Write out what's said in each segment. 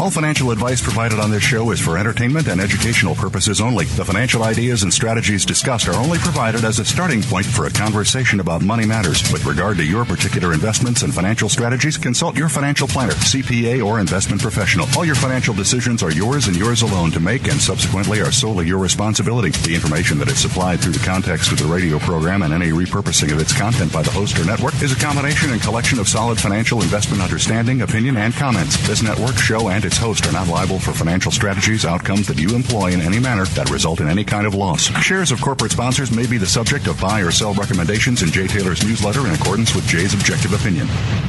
All financial advice provided on this show is for entertainment and educational purposes only. The financial ideas and strategies discussed are only provided as a starting point for a conversation about money matters. With regard to your particular investments and financial strategies, consult your financial planner, CPA, or investment professional. All your financial decisions are yours and yours alone to make and subsequently are solely your responsibility. The information that is supplied through the context of the radio program and any repurposing of its content by the host or network is a combination and collection of solid financial investment understanding, opinion, and comments. This network, show, and its host are not liable for financial strategies, outcomes that you employ in any manner that result in any kind of loss. Shares of corporate sponsors may be the subject of buy or sell recommendations in Jay Taylor's newsletter in accordance with Jay's objective opinion.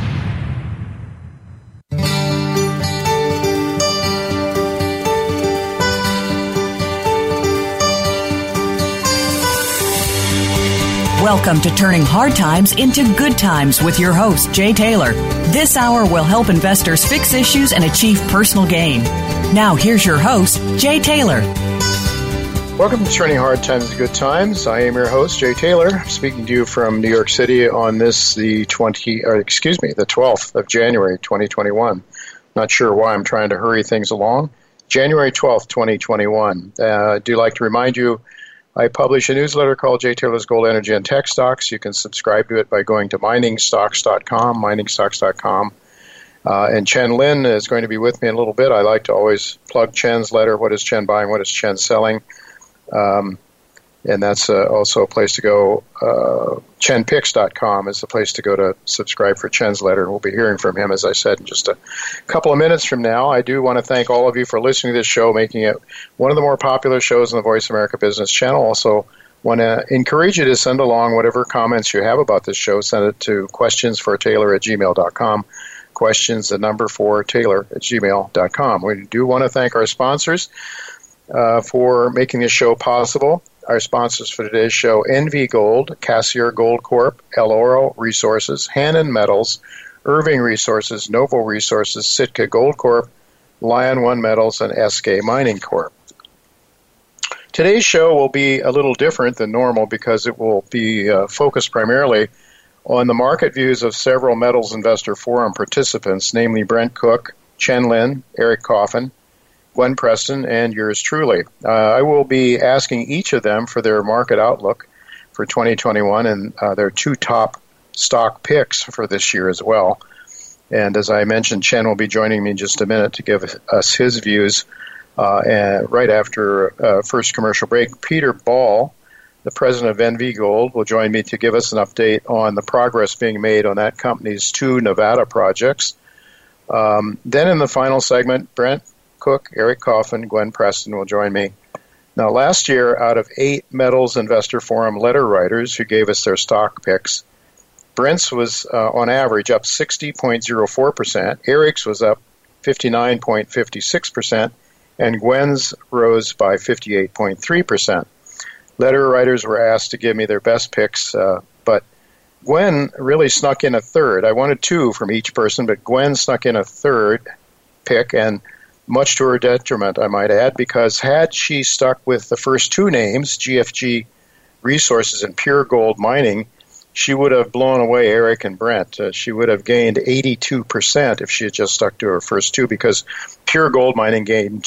Welcome to Turning Hard Times into Good Times with your host, Jay Taylor. This hour will help investors fix issues and achieve personal gain. Now, here's your host, Jay Taylor. Welcome to Turning Hard Times into Good Times. I am your host, Jay Taylor, speaking to you from New York City on this, the 12th of January, 2021. Not sure why I'm trying to hurry things along. January 12th, 2021. I do like to remind you, I publish a newsletter called Jay Taylor's Gold, Energy, and Tech Stocks. You can subscribe to it by going to miningstocks.com. And Chen Lin is going to be with me in a little bit. I like to always plug Chen's letter. What is Chen buying? What is Chen selling? And that's also a place to go. ChenPicks.com is the place to go to subscribe for Chen's letter. We'll be hearing from him, as I said, in just a couple of minutes from now. I do want to thank all of you for listening to this show, making it one of the more popular shows on the Voice America Business Channel. Also want to encourage you to send along whatever comments you have about this show. Send it to questionsfortaylor@gmail.com. Questions, the number for Taylor@gmail.com. We do want to thank our sponsors for making this show possible. Our sponsors for today's show: NV Gold, Cassier Gold Corp, El Oro Resources, Hannon Metals, Irving Resources, Novo Resources, Sitka Gold Corp, Lion One Metals, and SK Mining Corp. Today's show will be a little different than normal because it will be focused primarily on the market views of several Metals Investor Forum participants, namely Brent Cook, Chen Lin, Eric Coffin, Gwen Preston, and yours truly. I will be asking each of them for their market outlook for 2021 and their two top stock picks for this year as well. And as I mentioned, Chen will be joining me in just a minute to give us his views. And right after first commercial break, Peter Ball, the president of NV Gold, will join me to give us an update on the progress being made on that company's two Nevada projects. Then in the final segment, Brent Cook, Eric Coffin, Gwen Preston will join me. Now, last year, out of 8 Metals Investor Forum letter writers who gave us their stock picks, Brent's was on average up 60.04%, Eric's was up 59.56%, and Gwen's rose by 58.3%. Letter writers were asked to give me their best picks, but Gwen really snuck in a third. I wanted 2 from each person, but Gwen snuck in a third pick, and much to her detriment, I might add, because had she stuck with the first 2 names, GFG Resources and Pure Gold Mining, she would have blown away Eric and Brent. She would have gained 82% if she had just stuck to her first 2, because Pure Gold Mining gained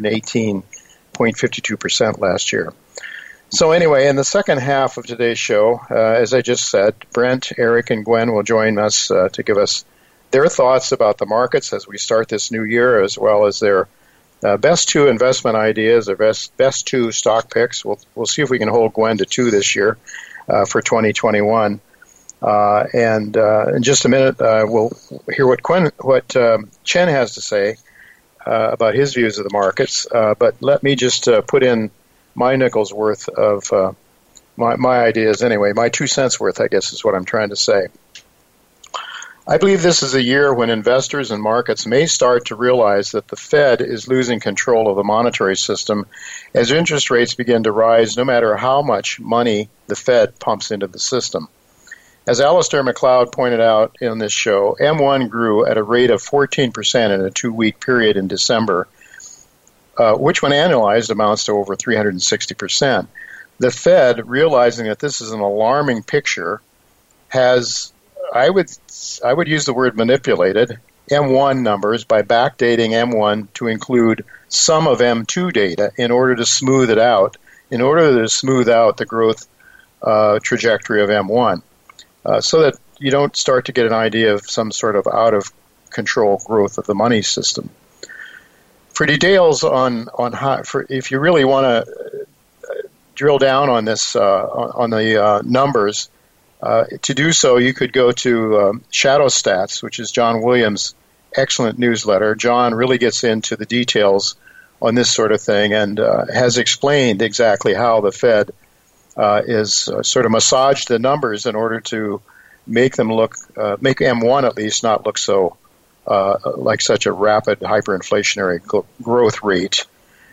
218.52% last year. So anyway, in the second half of today's show, as I just said, Brent, Eric, and Gwen will join us to give us their thoughts about the markets as we start this new year, as well as their best 2 investment ideas, their best 2 stock picks. We'll see if we can hold Gwen to 2 this year for 2021. And in just a minute, we'll hear what Chen has to say about his views of the markets. But let me just put in my nickel's worth of my ideas anyway. My 2 cents worth, I guess, is what I'm trying to say. I believe this is a year when investors and markets may start to realize that the Fed is losing control of the monetary system as interest rates begin to rise, no matter how much money the Fed pumps into the system. As Alistair McLeod pointed out in this show, M1 grew at a rate of 14% in a 2-week period in December, which when annualized amounts to over 360%. The Fed, realizing that this is an alarming picture, has, I would use the word manipulated, M1 numbers by backdating M1 to include some of M2 data in order to smooth it out, in order to smooth out the growth trajectory of M1, so that you don't start to get an idea of some sort of out-of-control growth of the money system. For details on how, if you really want to drill down on this, on the numbers, to do so, you could go to Shadow Stats, which is John Williams' excellent newsletter. John really gets into the details on this sort of thing and has explained exactly how the Fed is sort of massaged the numbers in order to make them look, make M1 at least not look so like such a rapid hyperinflationary growth rate.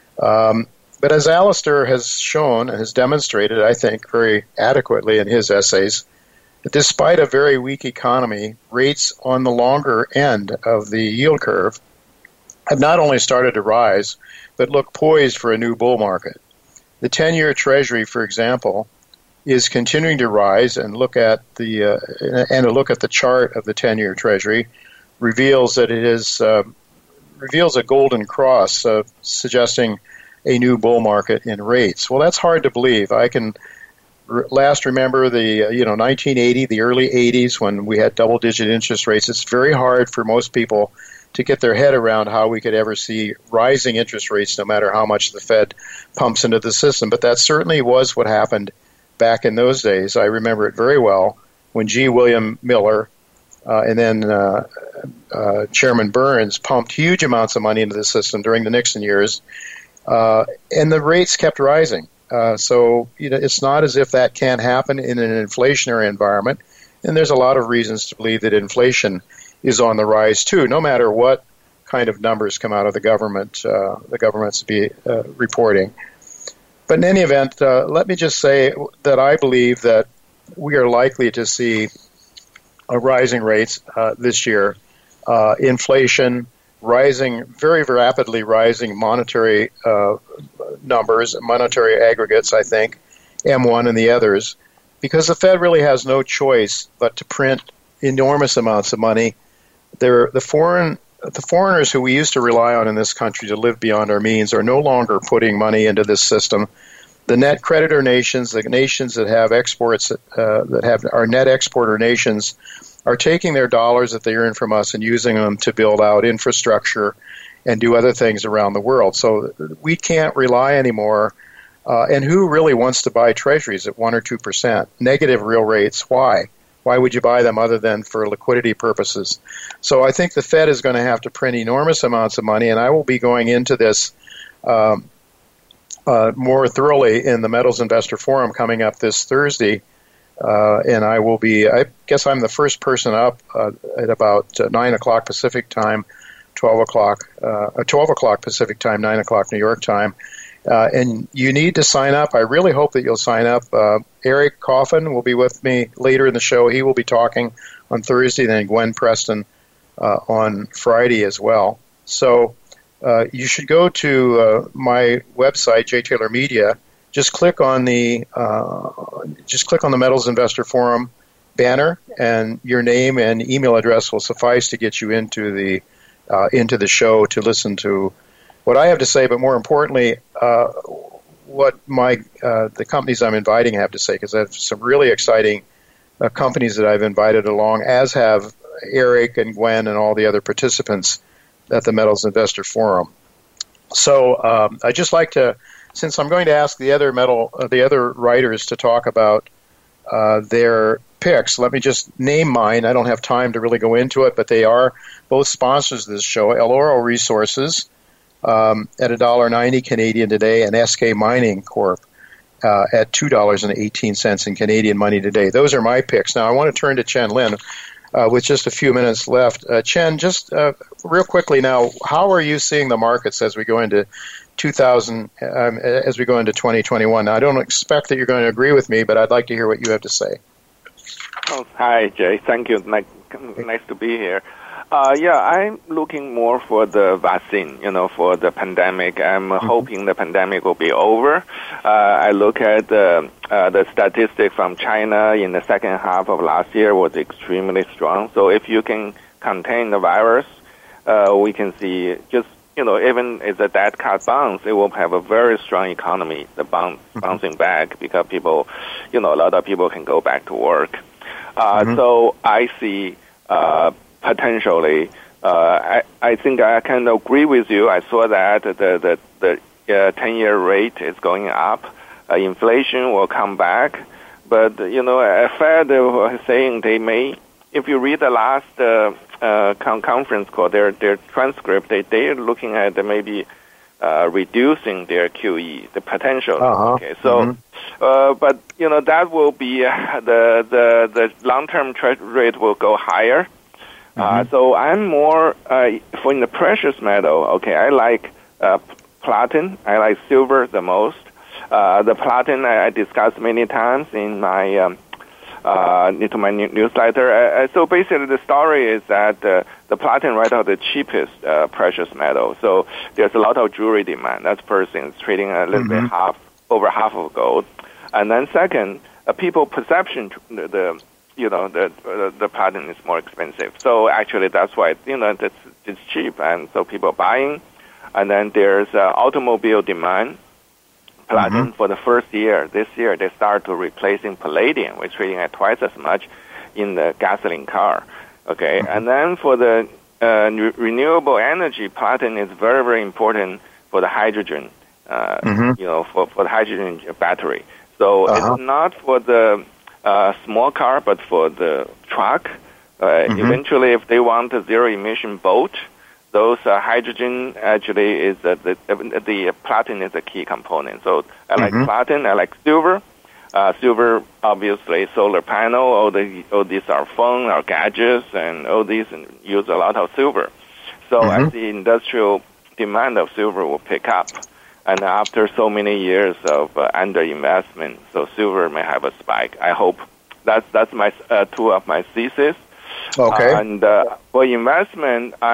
But as Alistair has shown and has demonstrated, I think, very adequately in his essays, that despite a very weak economy, rates on the longer end of the yield curve have not only started to rise, but look poised for a new bull market. The 10-year Treasury, for example, is continuing to rise, and look at the chart of the 10-year Treasury reveals that it is reveals a golden cross, suggesting a new bull market in rates. Well, that's hard to believe. I can last remember the 1980, the early 80s, when we had double-digit interest rates. It's very hard for most people to get their head around how we could ever see rising interest rates, no matter how much the Fed pumps into the system. But that certainly was what happened back in those days. I remember it very well when G. William Miller and then Chairman Burns pumped huge amounts of money into the system during the Nixon years, and the rates kept rising. So it's not as if that can't happen in an inflationary environment, and there's a lot of reasons to believe that inflation is on the rise too, no matter what kind of numbers come out of the government's reporting. But in any event, let me just say that I believe that we are likely to see rising rates this year, inflation, rising, very rapidly rising monetary numbers, monetary aggregates, I think, M1 and the others, because the Fed really has no choice but to print enormous amounts of money. The foreigners who we used to rely on in this country to live beyond our means are no longer putting money into this system. The net creditor nations, the nations that have exports, that have our net exporter nations, are taking their dollars that they earn from us and using them to build out infrastructure and do other things around the world. So we can't rely anymore. And who really wants to buy treasuries at 1 or 2%? Negative real rates. Why? Why would you buy them other than for liquidity purposes? So I think the Fed is going to have to print enormous amounts of money, and I will be going into this more thoroughly in the Metals Investor Forum coming up this Thursday. And I will be, I guess I'm the first person up at about 9 o'clock Pacific time, 12 o'clock Pacific time, 9 o'clock New York time. And you need to sign up. I really hope that you'll sign up. Eric Coffin will be with me later in the show. He will be talking on Thursday, then Gwen Preston on Friday as well. So you should go to my website, J. Taylor Media. Just click on the Metals Investor Forum banner, and your name and email address will suffice to get you into the show to listen to what I have to say, but more importantly, what the companies I'm inviting have to say, because I have some really exciting companies that I've invited along, as have Eric and Gwen and all the other participants at the Metals Investor Forum. So I'd just like to, since I'm going to ask the other writers to talk about their picks, let me just name mine. I don't have time to really go into it, but they are both sponsors of this show: El Oro Resources at $1.90 Canadian today, and SK Mining Corp at $2.18 in Canadian money today. Those are my picks. Now I want to turn to Chen Lin with just a few minutes left. Chen, just real quickly now, how are you seeing the markets as we go into 2021? Now, I don't expect that you're going to agree with me, but I'd like to hear what you have to say. Oh, hi, Jay. Thank you. Nice to be here. I'm looking more for the vaccine, for the pandemic. I'm hoping the pandemic will be over. I look at the statistic from China in the second half of last year was extremely strong. So if you can contain the virus, we can see just, even as a dead cat bounce, it will have a very strong economy, the bouncing back, because people, a lot of people can go back to work. So I see potentially, I think I can agree with you. I saw that the 10-year rate is going up. Inflation will come back. But, Fed was saying they may, if you read the last conference call, their transcript, they're looking at maybe reducing their QE, the potential. Okay, so, but that will be the long-term rate will go higher. So I'm more for in the precious metal. Okay, I like platinum. I like silver the most. The platinum I discussed many times in my into my newsletter. So basically, the story is that the platinum right now the cheapest precious metal. So there's a lot of jewelry demand. That's first thing. It's trading a little bit over half of gold. And then second, people perception the platinum is more expensive. So actually, that's why it's cheap, and so people are buying. And then there's automobile demand. Platinum for the first year, this year, they start to replacing palladium. We're trading at twice as much in the gasoline car. Okay, and then for the renewable energy, platinum is very, very important for the hydrogen. For the hydrogen battery. So it's not for the small car, but for the truck. Eventually, if they want a zero-emission boat, those hydrogen actually is the platinum is a key component. So I like platinum. I like silver. Silver, obviously, solar panel. All these are phone, our gadgets, and all these use a lot of silver. So as the industrial demand of silver will pick up, and after so many years of underinvestment, so silver may have a spike. I hope that's my two of my thesis. Okay. And for investment, I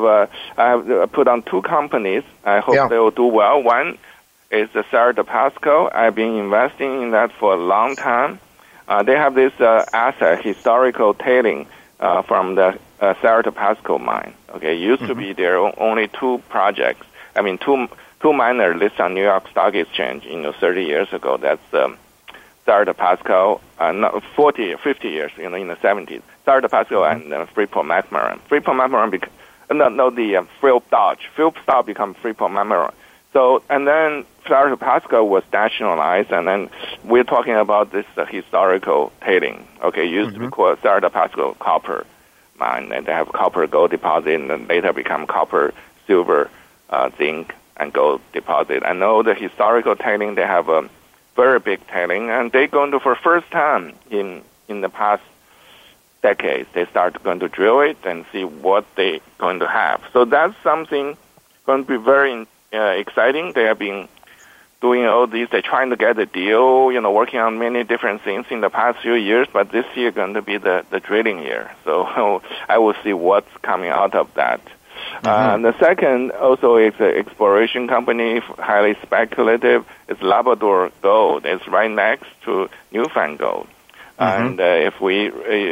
have put on two companies. I hope they will do well. One is the Cerro de Pasco. I've been investing in that for a long time. They have this asset, historical tailing from the Cerro de Pasco mine. Okay, it used to be there only two projects. I mean, two miners listed on New York Stock Exchange, 30 years ago. That's Cerro de Pasco, 40, 50 years, in the 70s. Cerro de Pasco and Freeport-McMoRan. Freeport-McMoRan, the Philip Dodge. Philip Dodge become Freeport-McMoRan. So, and then Cerro de Pasco was nationalized, and then we're talking about this historical tailing. Okay, it used to be called Cerro de Pasco copper mine, and they have copper gold deposit, and then later become copper, silver, zinc, and gold deposit. I know the historical tailing, they have a very big tailing, and they're going to, for first time in the past decades, they start going to drill it and see what they're going to have. So that's something going to be very exciting. They have been doing all these. They're trying to get a deal, working on many different things in the past few years, but this year going to be the drilling year. So I will see what's coming out of that. And the second also is an exploration company, highly speculative. It's Labrador Gold. It's right next to Newfound Gold. And if we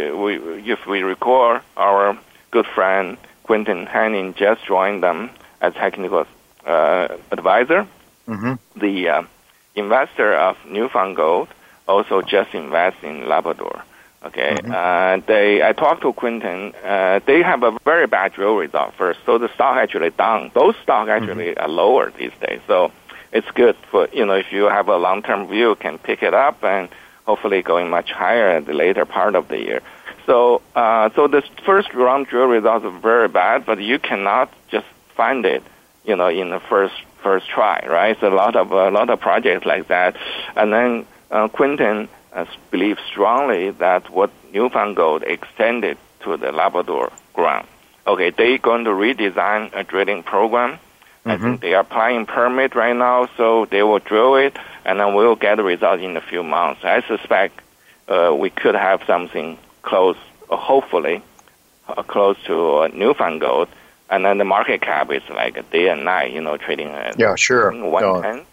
recall, our good friend Quinton Henning just joined them as technical advisor. The investor of Newfound Gold also just invested in Labrador. Okay, I talked to Quinton. They have a very bad drill result first, so the stock actually down. Those stocks actually are lower these days. So it's good for if you have a long-term view, can pick it up and hopefully going much higher at the later part of the year. So the first round drill results are very bad, but you cannot just find it, in the first try, right? So a lot of projects like that, and then Quinton believes strongly that what Newfound Gold extended to the Labrador ground. Okay, they're going to redesign a drilling program. I think they are applying permit right now, so they will drill it, and then we'll get the result in a few months. I suspect we could have something close, hopefully, close to Newfound Gold, and then the market cap is like a day and night, trading at 110.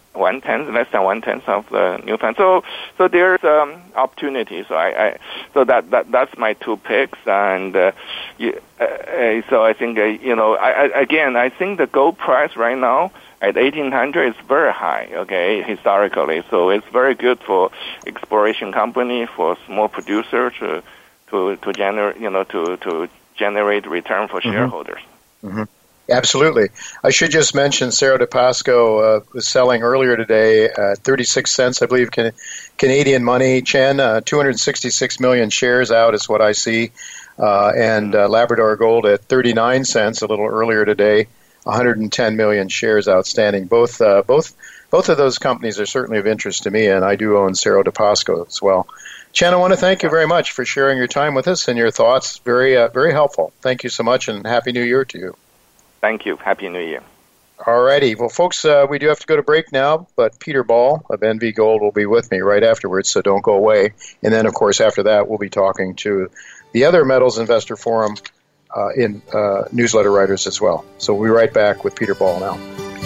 less than 1/10 of the new fund. So there's opportunity. So that's my two picks, and so I think I think the gold price right now at 1,800 is very high, okay, historically. So it's very good for exploration company, for small producers to generate return for shareholders. Mm-hmm. Absolutely. I should just mention Cerro de Pasco was selling earlier today at 36 cents, I believe, Canadian money. Chen, 266 million shares out is what I see, and Labrador Gold at 39 cents a little earlier today. 110 million shares outstanding. Both of those companies are certainly of interest to me, and I do own Cerro de Pasco as well. Chen, I want to thank you very much for sharing your time with us and your thoughts. Very, very helpful. Thank you so much, and Happy New Year to you. Thank you. Happy New Year. All righty. Well, folks, we do have to go to break now, but Peter Ball of NV Gold will be with me right afterwards, so don't go away. And then, of course, after that, we'll be talking to the other Metals Investor Forum in newsletter writers as well. So we'll be right back with Peter Ball now.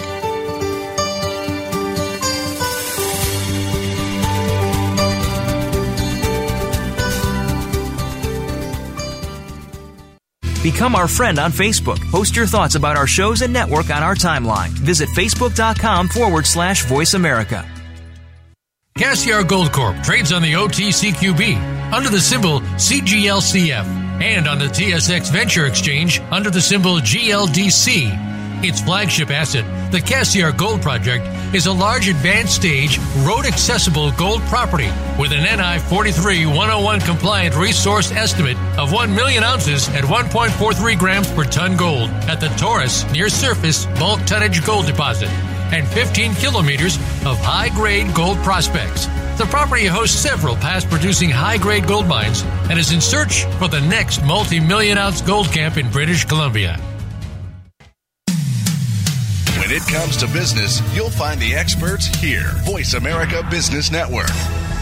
Become our friend on Facebook. Post your thoughts about our shows and network on our timeline. Visit Facebook.com/Voice America. Cassiar Gold Corp trades on the OTCQB under the symbol CGLCF and on the TSX Venture Exchange under the symbol GLDC. Its flagship asset, the Cassiar Gold Project, is a large advanced stage, road-accessible gold property with an NI 43-101 compliant resource estimate of 1 million ounces at 1.43 grams per ton gold at the Taurus near-surface bulk tonnage gold deposit and 15 kilometers of high-grade gold prospects. The property hosts several past-producing high-grade gold mines and is in search for the next multi-million-ounce gold camp in British Columbia. When it comes to business, you'll find the experts here. Voice America Business Network.